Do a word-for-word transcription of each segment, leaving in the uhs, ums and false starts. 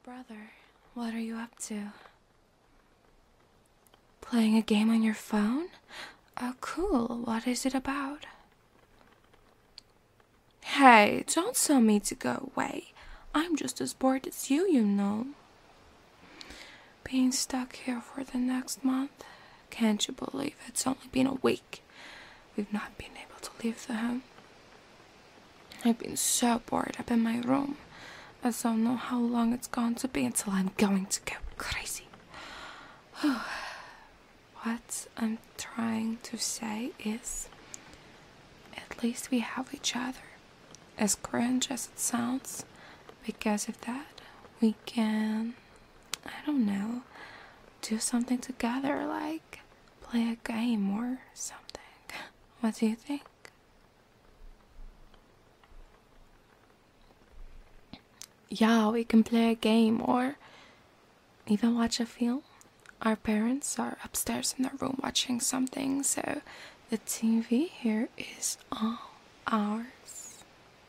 brother. What are you up to? Playing a game on your phone? Oh, cool. What is it about? Hey, don't tell me to go away. I'm just as bored as you, you know. Being stuck here for the next month? Can't you believe it's only been a week? We've not been able to leave the home. I've been so bored up in my room. I don't know how long it's going to be until I'm going to go crazy. What I'm trying to say is, at least we have each other. As cringe as it sounds, because of that, we can, I don't know, do something together, like play a game or something. What do you think? Yeah, we can play a game or even watch a film. Our parents are upstairs in their room watching something, so the T V here is all ours.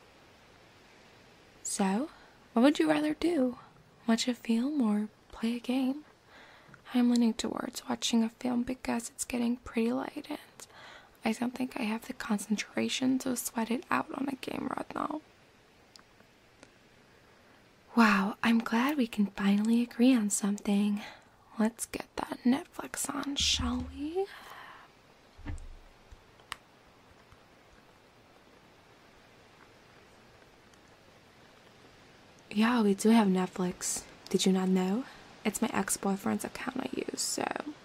So, what would you rather do? Watch a film or play a game? I'm leaning towards watching a film because it's getting pretty late and I don't think I have the concentration to sweat it out on a game right now. Wow, I'm glad we can finally agree on something. Let's get that Netflix on, shall we? Yeah, we do have Netflix. Did you not know? It's my ex-boyfriend's account I use, so...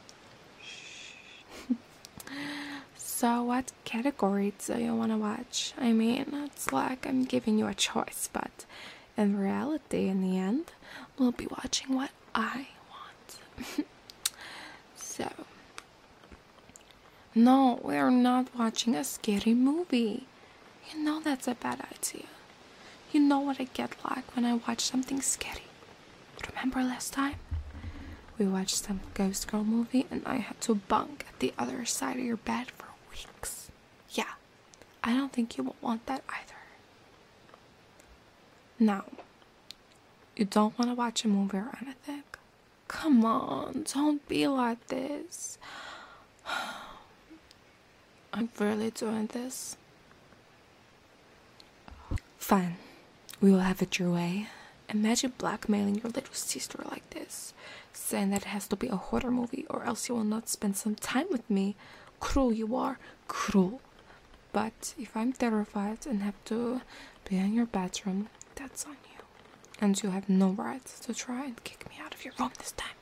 So what category do you want to watch? I mean, it's like I'm giving you a choice, but in reality, in the end, we'll be watching what I want. So... No, we're not watching a scary movie. You know that's a bad idea. You know what I get like when I watch something scary. Remember last time? We watched some Ghost Girl movie and I had to bunk at the other side of your bed for weeks. Yeah, I don't think you will want that either. Now, you don't want to watch a movie or anything? Come on, don't be like this. I'm really doing this. Fine. We will have it your way. Imagine blackmailing your little sister like this, saying that it has to be a horror movie or else you will not spend some time with me. Cruel you are, cruel. But if I'm terrified and have to be in your bedroom, that's on you. And you have no right to try and kick me out of your room this time.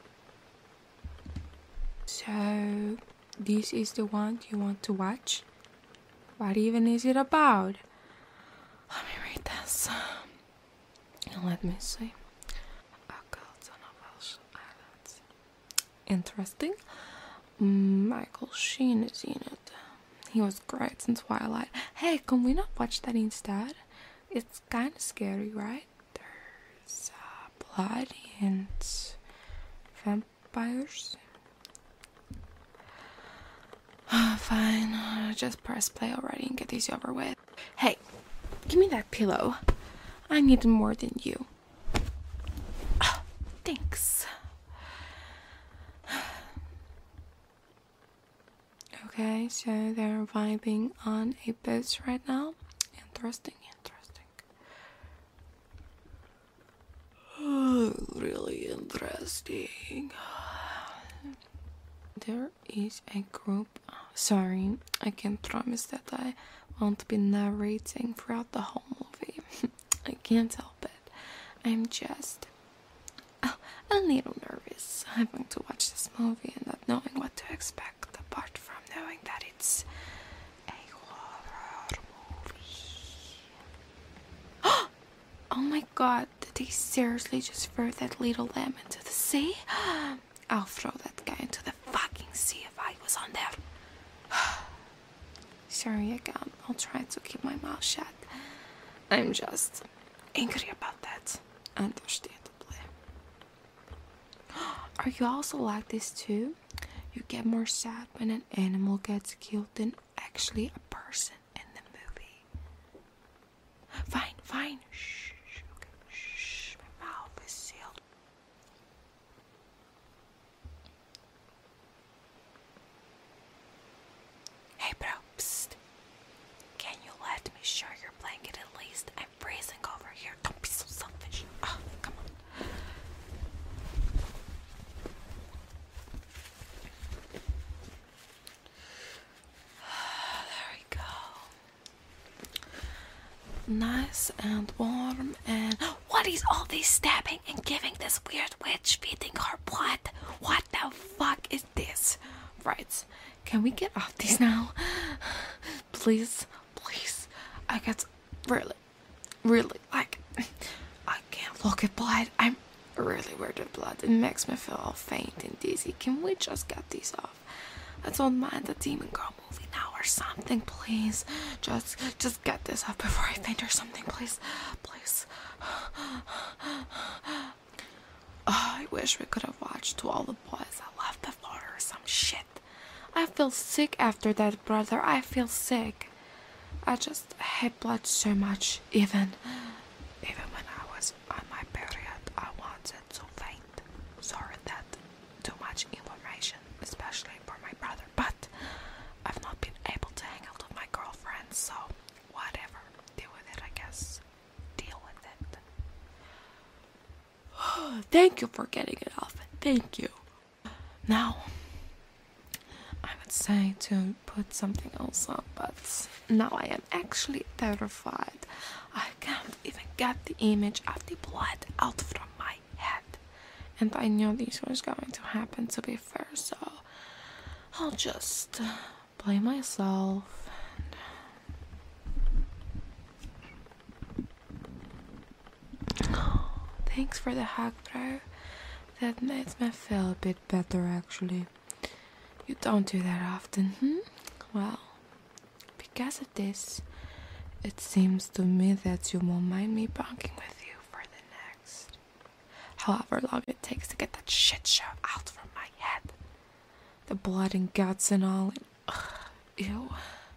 So, this is the one you want to watch? What even is it about? Let me read this. Let me see. Occult on a Welsh island. Interesting. Michael Sheen is in it. He was great in Twilight. Hey, can we not watch that instead? It's kind of scary, right? There's uh, blood and vampires. Fine, just press play already and get this over with. Hey, give me that pillow. I need it more than you. Oh, thanks. Okay, so they're vibing on a boat right now. Interesting, interesting. Oh, really interesting. There is a group. Sorry, I can't promise that I won't be narrating throughout the whole movie. I can't help it. I'm just oh, a little nervous having to watch this movie and not knowing what to expect, apart from knowing that it's a horror movie. Oh my god, did they seriously just throw that little lamb into the sea? I'll throw that guy into the fucking sea if I was on there. Sorry again, I'll try to keep my mouth shut. I'm just angry about that, understandably. Are you also like this too? You get more sad when an animal gets killed than actually a person in the movie. Fine, fine, shh, okay, shh, my mouth is sealed. nice and warm. And what is all this stabbing and giving this weird witch feeding her blood? What the fuck is this? Right, can we get off this now? Please, please. I get really, really, like, I can't look at blood. I'm really weird at blood. It makes me feel all faint and dizzy. Can we just get these off? I don't mind the Demon Girl movie now or something, please. Just, just get this off before I faint or something, please. Please. Oh, I wish we could have watched To All the Boys I Loved Before or some shit. I feel sick after that, brother. I feel sick. I just hate blood so much. Even, even when I was on my period, I wanted to faint. Sorry that too much information, especially for my brother. But I've not been able to hang out with my girlfriend, so whatever. Deal with it, I guess. Deal with it. Thank you for getting it off. Thank you. Now, I would say to put something else on, but now I am actually terrified. I can't even get the image of the blood out from my head. And I knew this was going to happen, to be fair, so I'll just uh, play myself. And... Thanks for the hug, bro. That makes me feel a bit better, actually. You don't do that often, hmm? Well, because of this, it seems to me that you won't mind me bunking with you for the next however long it takes to get that shit show out from my head. The blood and guts and all. And, ugh, ew.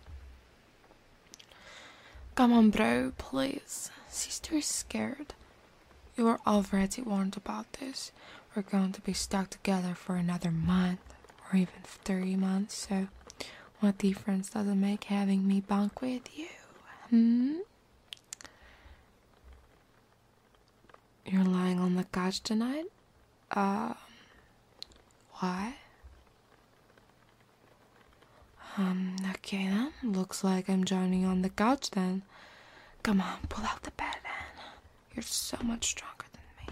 Come on, bro, please. Sister is scared. You were already warned about this. We're going to be stuck together for another month. Or even three months, so what difference does it make having me bunk with you? Hmm? You're lying on the couch tonight? Uh, why? Um, okay then. Looks like I'm joining on the couch then. Come on, pull out the bed then. You're so much stronger than me.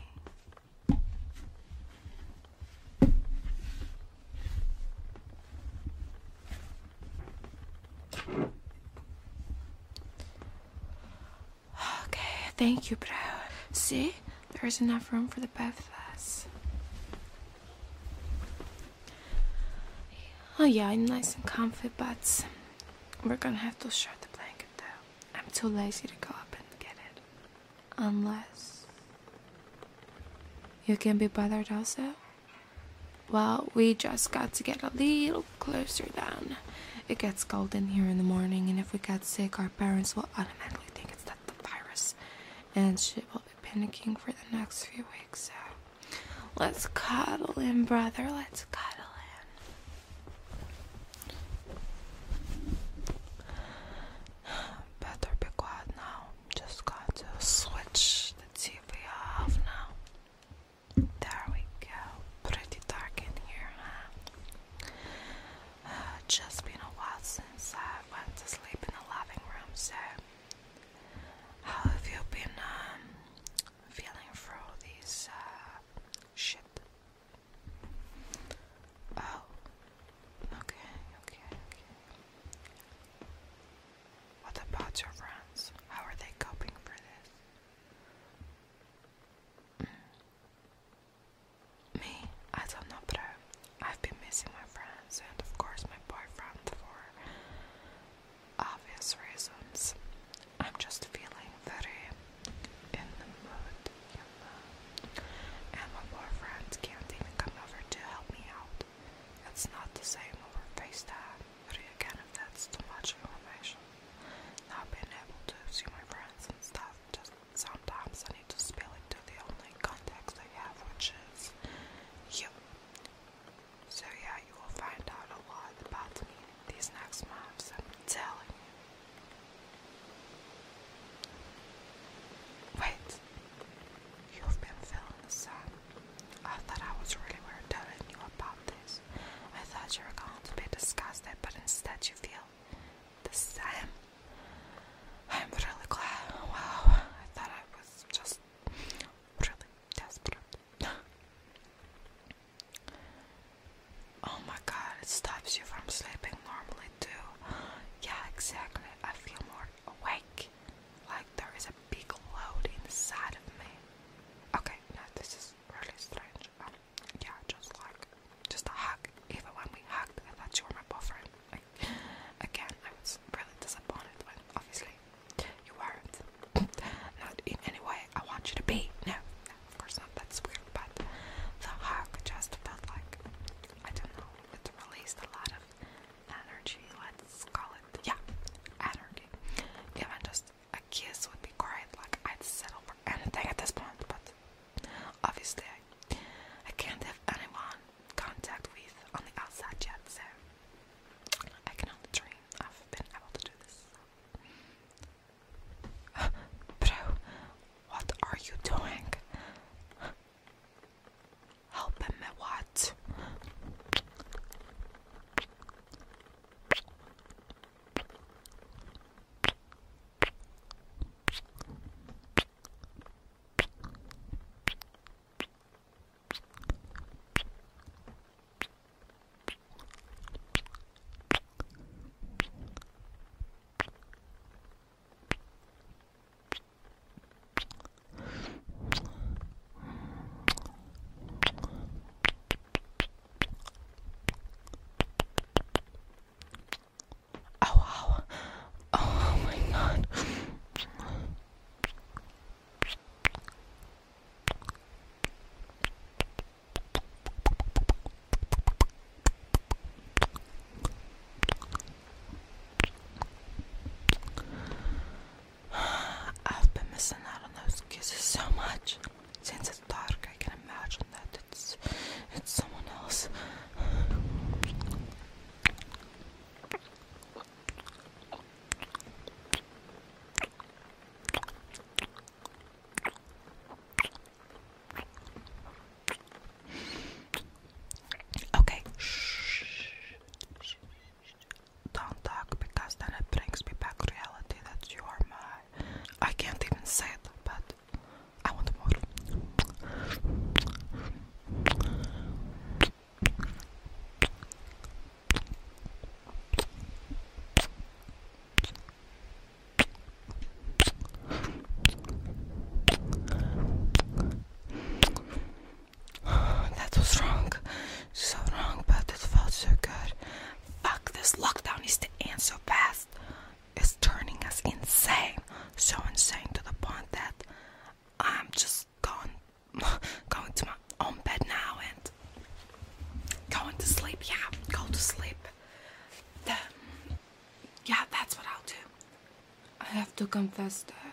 Okay, thank you, bro. See? There's enough room for the both of us. Oh yeah, I'm nice and comfy, but we're gonna have to share the blanket though. I'm too lazy to go up and get it. Unless you can be bothered also? Well, we just got to get a little closer down. It gets cold in here in the morning, and if we get sick, our parents will automatically think it's that the virus, and she will be panicking for the next few weeks. So let's cuddle in, brother. Let's cuddle in. Better be quiet now. Just got to switch the T V off now. There we go. Pretty dark in here, huh? Uh, just been a while since I went to sleep in the living room, so how have you been um, feeling through these uh, shit? obviously I, I can't have anyone contact with on the outside yet, so I can only dream I've been able to do this. Uh, bro, what are you doing? Helping me what? Oh wow. Oh my god. I've been missing out on those kisses so much. Since it's dark, I can imagine that it's it's someone else. Okay, shh. Don't talk because then it brings me back reality that you are my. I can't even say it, but I want more. That was wrong. So wrong, but it felt so good. Fuck, this lockdown is the end so fast. It's turning us insane. So insane to the point that I'm just going going to my own bed now and going to sleep. Yeah, go to sleep. The, yeah, that's what I'll do. I have to confess that